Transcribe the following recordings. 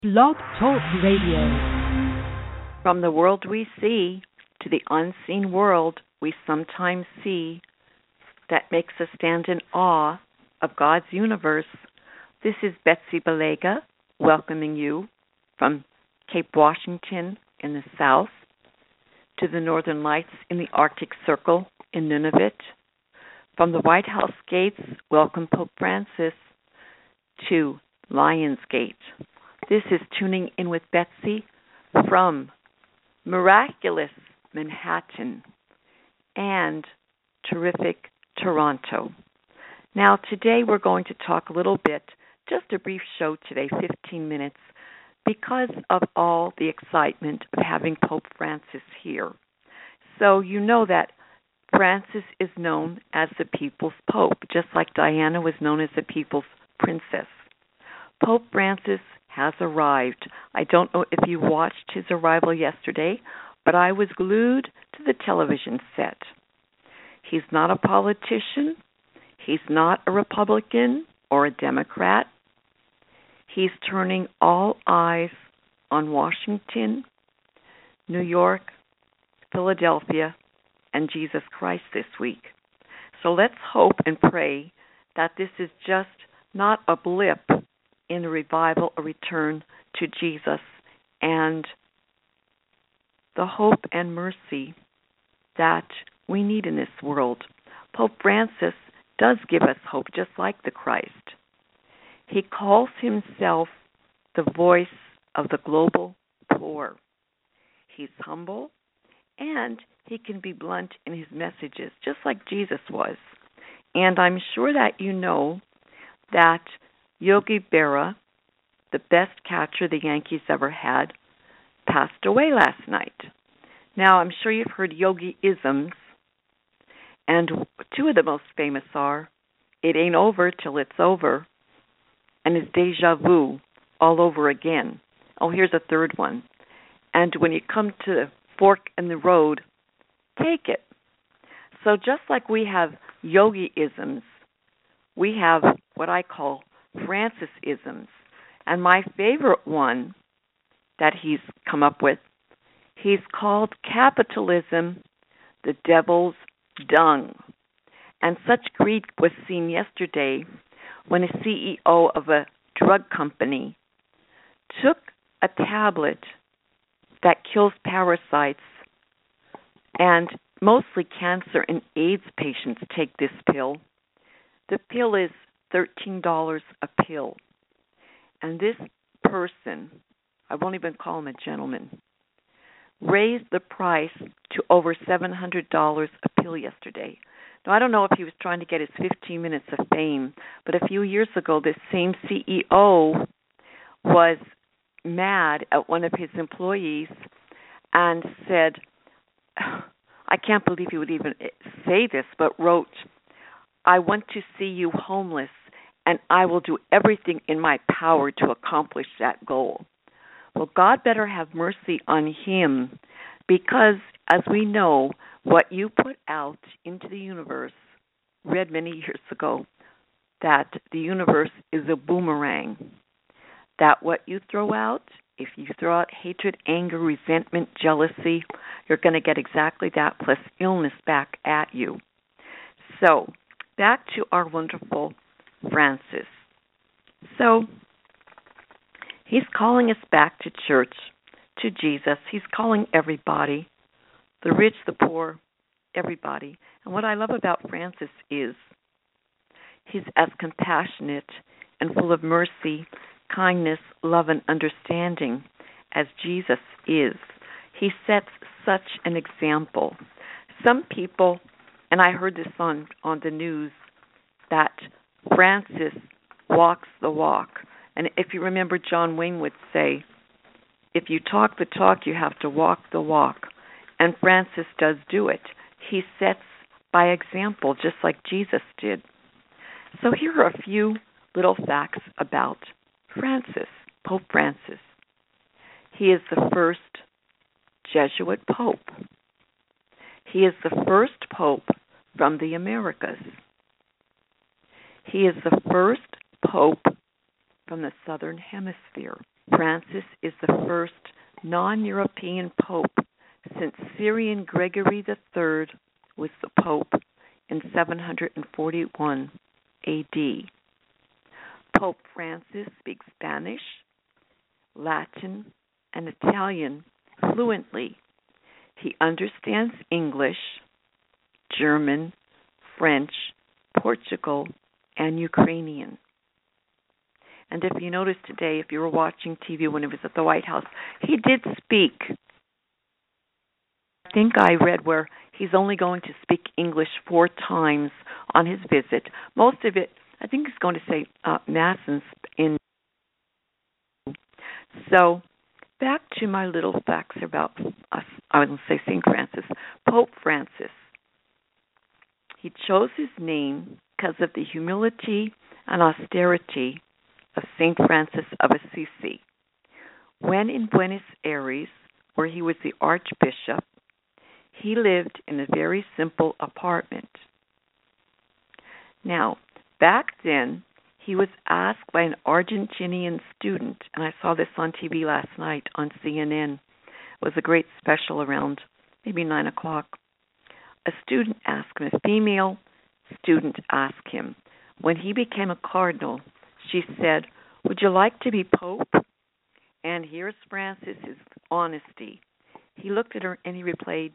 Blog Talk Radio. From the world we see to the unseen world we sometimes see that makes us stand in awe of God's universe, this is Betsy Belega welcoming you from Cape Washington in the south to the Northern Lights in the Arctic Circle in Nunavut. From the White House gates, welcome Pope Francis to Lions Gate. This is Tuning In with Betsy from miraculous Manhattan and terrific Toronto. Now, today we're going to talk a little bit, just a brief show today, 15 minutes, because of all the excitement of having Pope Francis here. So you know that Francis is known as the People's Pope, just like Diana was known as the People's Princess. Pope Francis has arrived. I don't know if you watched his arrival yesterday, but I was glued to the television set. He's not a politician. He's not a Republican or a Democrat. He's turning all eyes on Washington, New York, Philadelphia, and Jesus Christ this week. So let's hope and pray that this is just not a blip in the revival, a return to Jesus, and the hope and mercy that we need in this world. Pope Francis does give us hope, just like the Christ. He calls himself the voice of the global poor. He's humble, and he can be blunt in his messages, just like Jesus was. And I'm sure that you know that Yogi Berra, the best catcher the Yankees ever had, passed away last night. Now, I'm sure you've heard Yogi-isms, and two of the most famous are, it ain't over till it's over, and it's deja vu all over again. Oh, here's a third one. And when you come to the fork in the road, take it. So just like we have Yogi-isms, we have what I call Francis-isms. And my favorite one that he's come up with, he's called capitalism the devil's dung. And such greed was seen yesterday when a CEO of a drug company took a tablet that kills parasites, and mostly cancer and AIDS patients take this pill. The pill is $13 a pill. And this person, I won't even call him a gentleman, raised the price to over $700 a pill yesterday. Now, I don't know if he was trying to get his 15 minutes of fame, but a few years ago, this same CEO was mad at one of his employees and said, I can't believe he would even say this, but wrote, I want to see you homeless, and I will do everything in my power to accomplish that goal. Well, God better have mercy on him, because as we know, what you put out into the universe, read many years ago, that the universe is a boomerang, that what you throw out, if you throw out hatred, anger, resentment, jealousy, you're going to get exactly that plus illness back at you. So, back to our wonderful Francis. So, he's calling us back to church, to Jesus. He's calling everybody, the rich, the poor, everybody. And what I love about Francis is he's as compassionate and full of mercy, kindness, love, and understanding as Jesus is. He sets such an example. Some people, and I heard this on the news, that Francis walks the walk. And if you remember, John Wayne would say, if you talk the talk, you have to walk the walk. And Francis does do it. He sets by example, just like Jesus did. So here are a few little facts about Francis, Pope Francis. He is the first Jesuit pope. He is the first pope from the Americas. He is the first pope from the Southern Hemisphere. Francis is the first non-European pope since Syrian Gregory III was the pope in 741 A.D. Pope Francis speaks Spanish, Latin, and Italian fluently. He understands English, German, French, Portugal, and Ukrainian. And if you notice today, if you were watching TV when he was at the White House, he did speak. I think I read where he's only going to speak English 4 times on his visit. Most of it, I think he's going to say Mass in. So, back to my little facts about us. I was going to say St. Francis. Pope Francis. He chose his name because of the humility and austerity of St. Francis of Assisi. When in Buenos Aires, where he was the archbishop, he lived in a very simple apartment. Now, back then, he was asked by an Argentinian student, and I saw this on TV last night on CNN. It was a great special around maybe 9 o'clock. A student asked him, a female student asked him, when he became a cardinal, she said, "Would you like to be pope?" And here's Francis's honesty. He looked at her and he replied,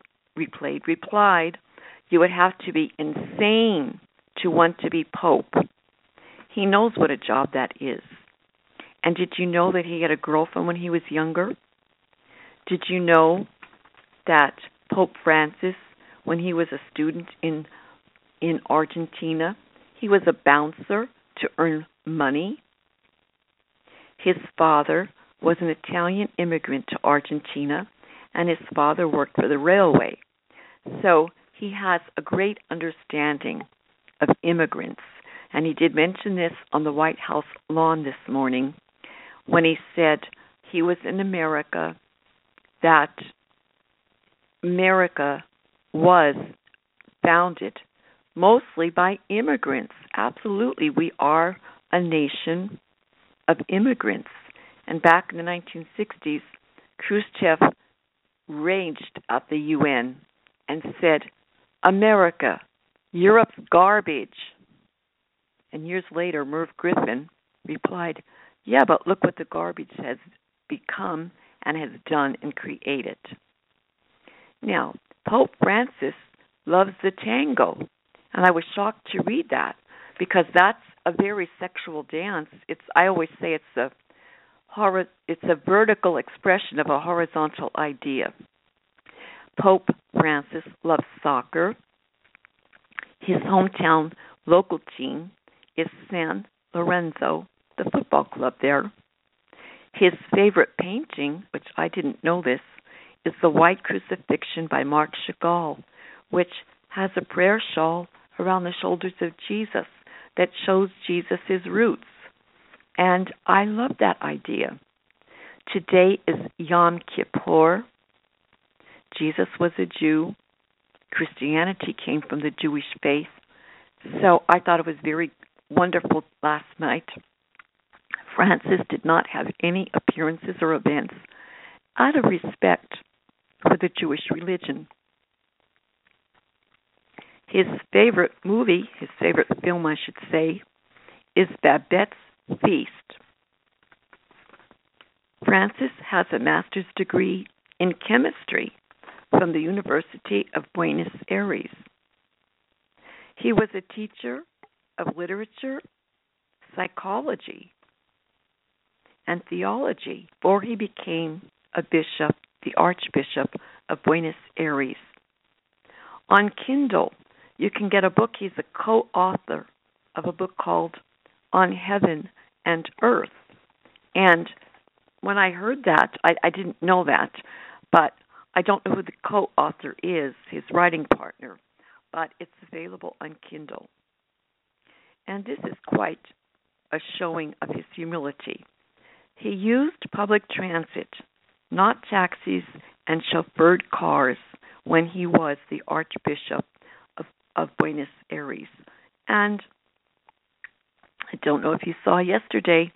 "You would have to be insane to want to be pope." He knows what a job that is. And did you know that he had a girlfriend when he was younger? Did you know that Pope Francis, when he was a student in Argentina, he was a bouncer to earn money? His father was an Italian immigrant to Argentina, and his father worked for the railway. So he has a great understanding of immigrants. And he did mention this on the White House lawn this morning when he said he was in America, that America was founded mostly by immigrants. Absolutely, we are a nation of immigrants. And back in the 1960s, Khrushchev raged at the UN and said, "America, Europe's garbage." And years later, Merv Griffin replied, "Yeah, but look what the garbage has become and has done and created." Now, Pope Francis loves the tango, and I was shocked to read that because that's a very sexual dance. I always say it's a vertical expression of a horizontal idea. Pope Francis loves soccer. His hometown local team is San Lorenzo, the football club there. His favorite painting, which I didn't know this, is the White Crucifixion by Marc Chagall, which has a prayer shawl around the shoulders of Jesus that shows Jesus' roots. And I love that idea. Today is Yom Kippur. Jesus was a Jew. Christianity came from the Jewish faith. So I thought it was very wonderful last night. Francis did not have any appearances or events out of respect for the Jewish religion. His favorite movie, his favorite film, I should say, is Babette's Feast. Francis has a master's degree in chemistry from the University of Buenos Aires. He was a teacher of literature, psychology, and theology before he became a bishop, the Archbishop of Buenos Aires. On Kindle, you can get a book. He's a co-author of a book called On Heaven and Earth. And when I heard that, I didn't know that, but I don't know who the co-author is, his writing partner, but it's available on Kindle. And this is quite a showing of his humility. He used public transit, not taxis and chauffeured cars, when he was the Archbishop of Buenos Aires. And I don't know if you saw yesterday,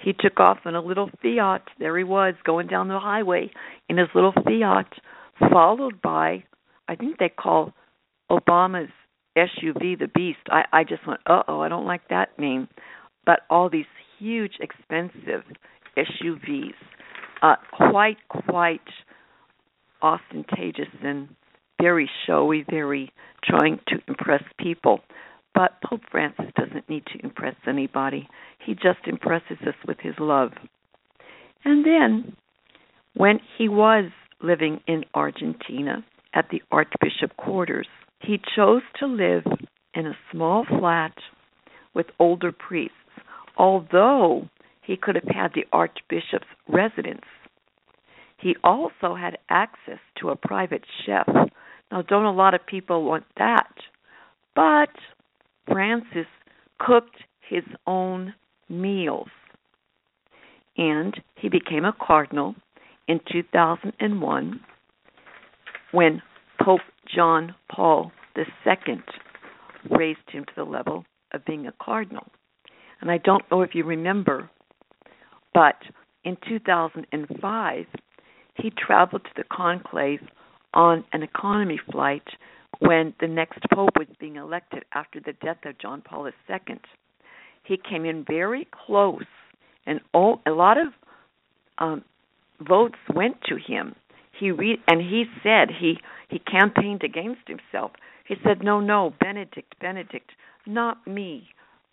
He took off in a little Fiat. There he was, going down the highway in his little Fiat, followed by, I think they call Obama's SUV the Beast. I just went, I don't like that name. But all these huge, expensive SUVs, quite ostentatious and very showy, very trying to impress people. But Pope Francis doesn't need to impress anybody. He just impresses us with his love. And then, when he was living in Argentina at the Archbishop quarters, he chose to live in a small flat with older priests, although he could have had the Archbishop's residence. He also had access to a private chef. Now, don't a lot of people want that? But Francis cooked his own meals. And he became a cardinal in 2001 when Pope John Paul II raised him to the level of being a cardinal. And I don't know if you remember, but in 2005, he traveled to the conclave on an economy flight when the next pope was being elected after the death of John Paul II. He came in very close, and a lot of votes went to him. He said he campaigned against himself. He said, no, Benedict, not me.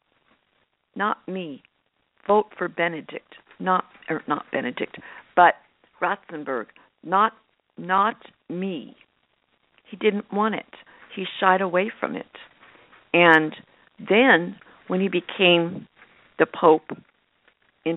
Vote for Benedict, not Benedict, but Ratzenberg, not me. He didn't want it. He shied away from it. And then when he became the Pope in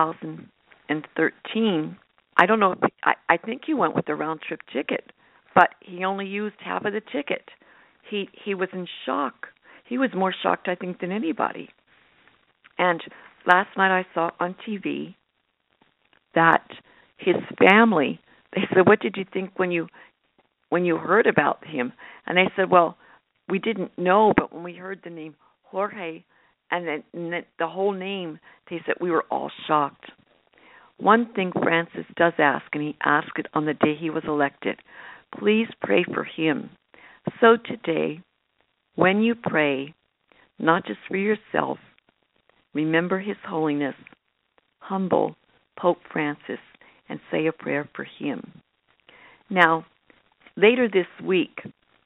2013, I don't know if I think he went with the round trip ticket, but he only used half of the ticket. He was in shock. He was more shocked, I think, than anybody. And last night I saw on TV that his family, they said, "What did you think when you heard about him?" And they said, "Well, we didn't know, but when we heard the name Jorge and then the whole name, they said we were all shocked." One thing Francis does ask, and he asked it on the day he was elected, please pray for him. So today, when you pray, not just for yourself, remember His Holiness, humble Pope Francis, and say a prayer for him. Now, later this week,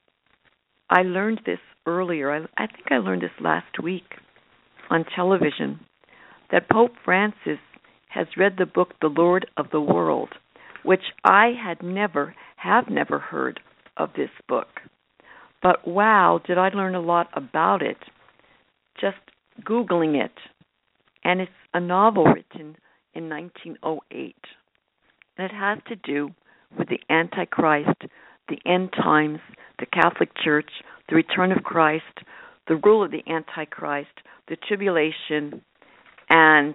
I learned this earlier. I think I learned this last week on television, that Pope Francis has read the book The Lord of the World, which I have never heard of this book. But wow, did I learn a lot about it just Googling it. And it's a novel written in 1908. And it has to do with the Antichrist, the end times, the Catholic Church, the return of Christ, the rule of the Antichrist, the tribulation, and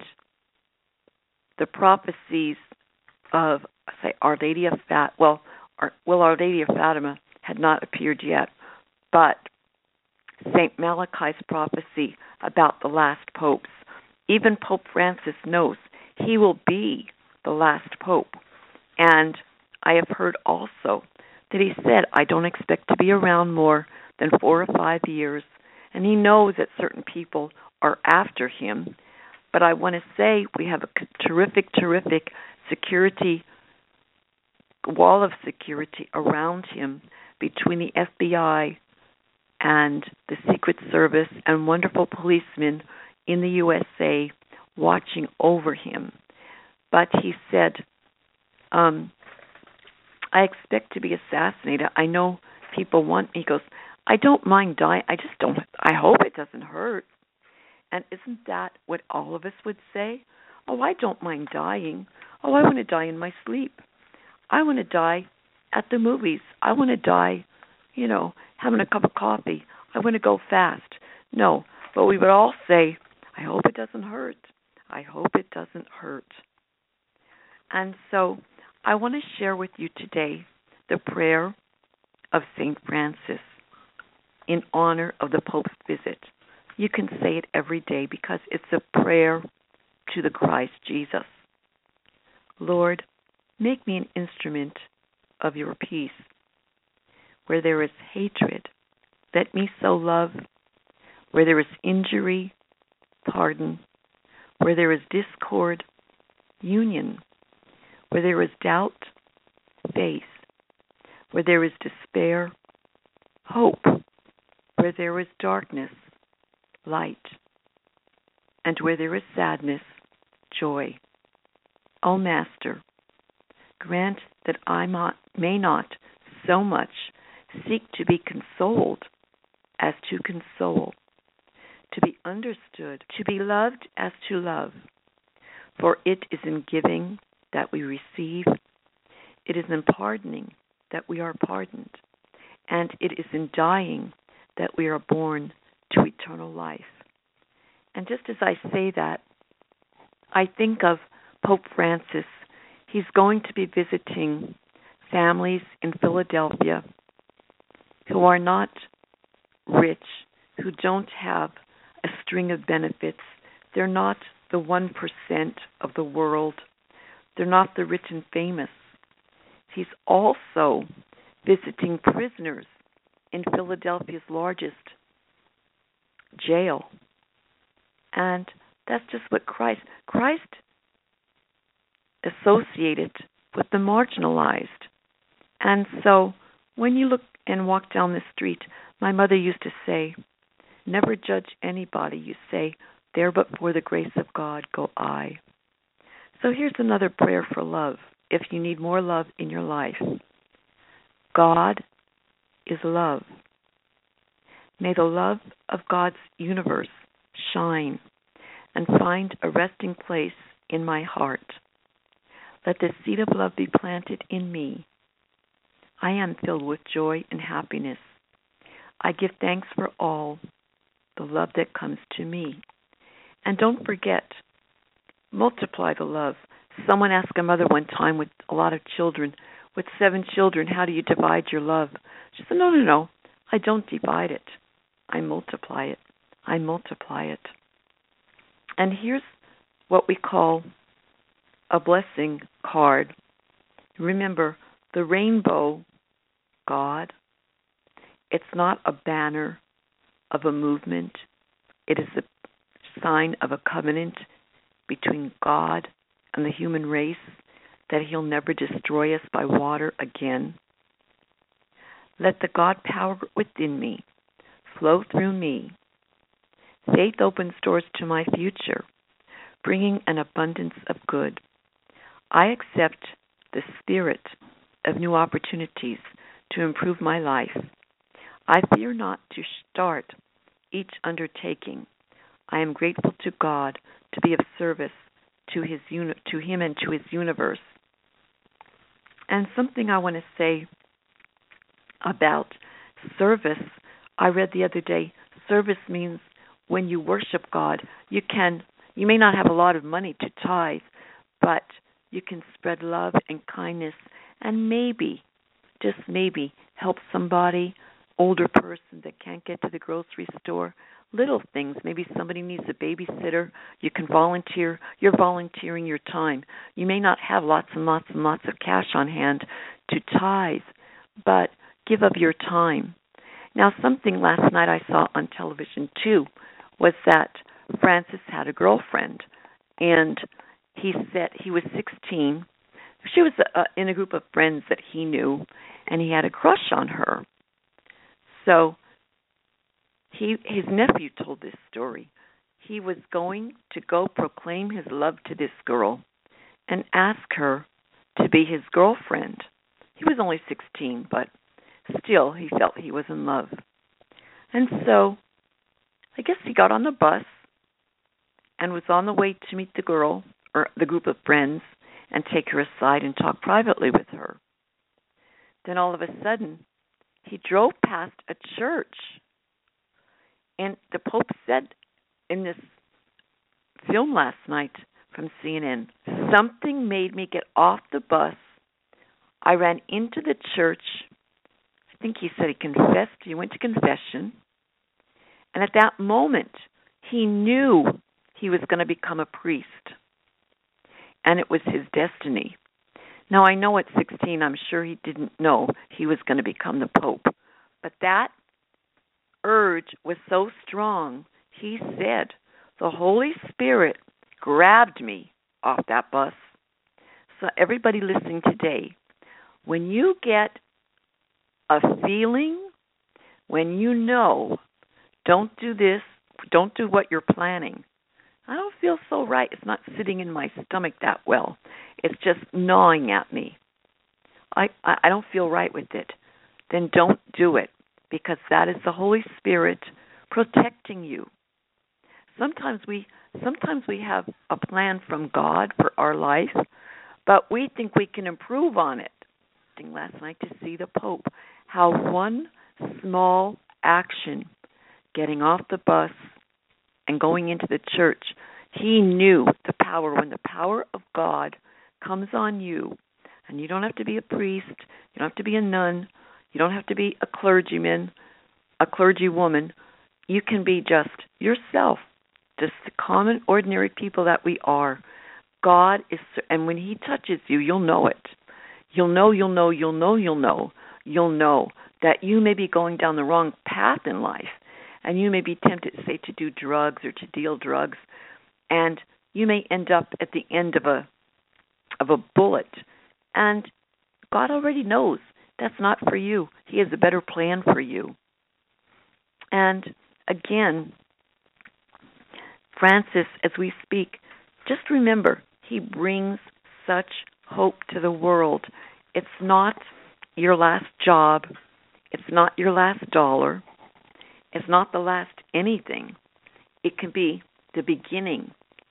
the prophecies of, say, Our Lady of Fatima. Our Lady of Fatima had not appeared yet, but St. Malachi's prophecy about the last popes. Even Pope Francis knows he will be the last pope. And I have heard also that he said, I don't expect to be around more than 4 or 5 years. And he knows that certain people are after him. But I want to say we have a terrific security, wall of security around him between the FBI and the Secret Service and wonderful policemen in the USA watching over him. But he said, I expect to be assassinated. I know people want me. He goes, I don't mind dying. I hope it doesn't hurt. And isn't that what all of us would say? Oh, I don't mind dying. Oh, I want to die in my sleep. I want to die at the movies. I want to die, having a cup of coffee. I want to go fast. No, but we would all say, I hope it doesn't hurt. I hope it doesn't hurt. And so I want to share with you today the prayer of St. Francis in honor of the Pope's visit. You can say it every day because it's a prayer to the Christ Jesus. Lord, make me an instrument of your peace. Where there is hatred, let me sow love. Where there is injury, pardon. Where there is discord, union. Where there is doubt, faith. Where there is despair, hope. Where there is darkness, light. And where there is sadness, joy. O Master, grant that I may not so much seek to be consoled as to console, to be understood, to be loved as to love. For it is in giving that we receive, it is in pardoning that we are pardoned, and it is in dying that we are born to eternal life. And just as I say that, I think of Pope Francis. He's going to be visiting families in Philadelphia who are not rich, who don't have a string of benefits. They're not the 1% of the world. They're not the rich and famous. He's also visiting prisoners in Philadelphia's largest jail. And that's just what Christ associated with the marginalized. And so when you look and walk down the street, my mother used to say, never judge anybody. You say, there but for the grace of God go I. So here's another prayer for love, if you need more love in your life. God is love. May the love of God's universe shine and find a resting place in my heart. Let the seed of love be planted in me. I am filled with joy and happiness. I give thanks for all the love that comes to me. And don't forget, multiply the love. Someone asked a mother one time with a lot of children, with 7 children, how do you divide your love? She said, no, I don't divide it. I multiply it. I multiply it. And here's what we call a blessing card. Remember, the rainbow, God, it's not a banner of a movement. It is a sign of a covenant between God and the human race, that he'll never destroy us by water again. Let the God power within me flow through me. Faith opens doors to my future, bringing an abundance of good. I accept the spirit of new opportunities to improve my life. I fear not to start each undertaking. I am grateful to God to be of service to him and to his universe. And something I want to say about service, I read the other day, service means when you worship God, you may not have a lot of money to tithe, but you can spread love and kindness and maybe, just maybe, help somebody, older person that can't get to the grocery store. Little things. Maybe somebody needs a babysitter. You can volunteer. You're volunteering your time. You may not have lots and lots and lots of cash on hand to tithe, but give of your time. Now, something last night I saw on television, too, was that Francis had a girlfriend, and he said he was 16. She was in a group of friends that he knew, and he had a crush on her. So his nephew told this story. He was going to go proclaim his love to this girl and ask her to be his girlfriend. He was only 16, but still he felt he was in love. And so I guess he got on the bus and was on the way to meet the girl or the group of friends and take her aside and talk privately with her. Then all of a sudden, he drove past a church. And the Pope said in this film last night from CNN, something made me get off the bus. I ran into the church. I think he said he confessed. He went to confession. And at that moment, he knew he was going to become a priest. and it was his destiny. Now, I know at 16, I'm sure he didn't know he was going to become the Pope, but that urge was so strong, he said, the Holy Spirit grabbed me off that bus. So everybody listening today, when you get a feeling, when you know, don't do this, don't do what you're planning. I don't feel so right. It's not sitting in my stomach that well. It's just gnawing at me. I don't feel right with it. Then don't do it, because that is the Holy Spirit protecting you. Sometimes we have a plan from God for our life, but we think we can improve on it. Last night to see the Pope, how one small action, getting off the bus and going into the church, he knew the power. When the power of God comes on you, and you don't have to be a priest, you don't have to be a nun, you don't have to be a clergyman, a clergywoman, you can be just yourself, just the common, ordinary people that we are. God is, and when he touches you, you'll know it. You'll know that you may be going down the wrong path in life, and you may be tempted, say, to do drugs or to deal drugs, and you may end up at the end of a bullet. And God already knows that's not for you. He has a better plan for you. And again, Francis, as we speak, just remember, he brings such hope to the world. It's not your last job. It's not your last dollar. It's not the last anything. It can be the beginning.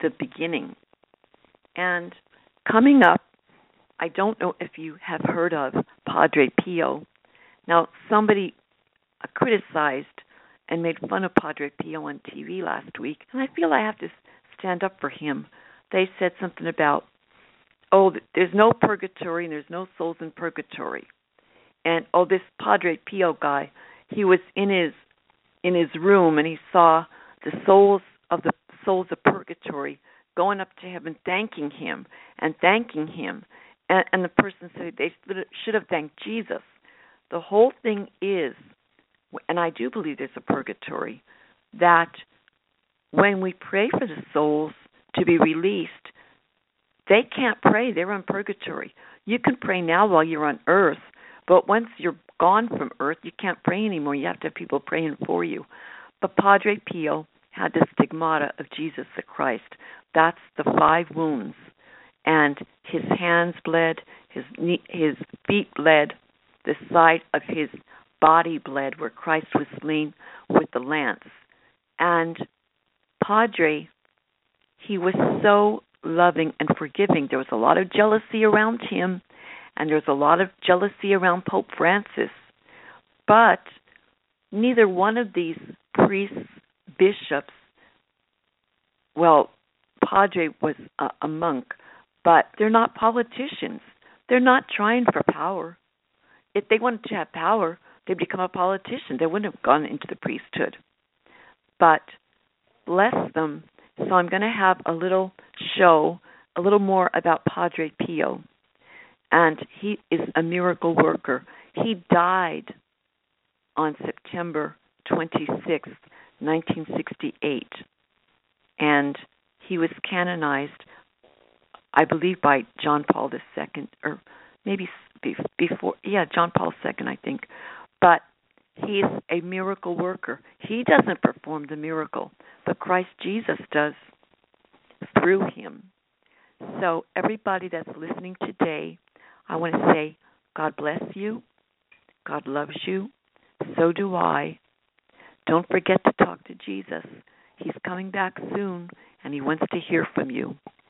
And coming up, I don't know if you have heard of Padre Pio. Now, somebody criticized and made fun of Padre Pio on TV last week, and I feel I have to stand up for him. They said something about, there's no purgatory and there's no souls in purgatory. And this Padre Pio guy, he was in his room and he saw the souls of purgatory going up to heaven, thanking him. And the person said they should have thanked Jesus. The whole thing is, and I do believe there's a purgatory, that when we pray for the souls to be released, they can't pray. They're in purgatory. You can pray now while you're on earth, but once you're gone from earth, you can't pray anymore. You have to have people praying for you. But Padre Pio had the stigmata of Jesus the Christ. That's the 5 wounds. And his hands bled, his feet bled, the side of his body bled where Christ was slain with the lance. And Padre, he was so loving and forgiving. There was a lot of jealousy around him, and there was a lot of jealousy around Pope Francis. But neither one of these priests, bishops, Padre was a monk, but they're not politicians. They're not trying for power. If they wanted to have power, they'd become a politician. They wouldn't have gone into the priesthood. But bless them. So I'm going to have a little show, a little more about Padre Pio. And he is a miracle worker. He died on September 26th, 1968. And he was canonized, I believe, by John Paul II, or maybe before, John Paul II, I think. But he's a miracle worker. He doesn't perform the miracle, but Christ Jesus does through him. So everybody that's listening today, I want to say, God bless you. God loves you. So do I. Don't forget to talk to Jesus. He's coming back soon, and he wants to hear from you.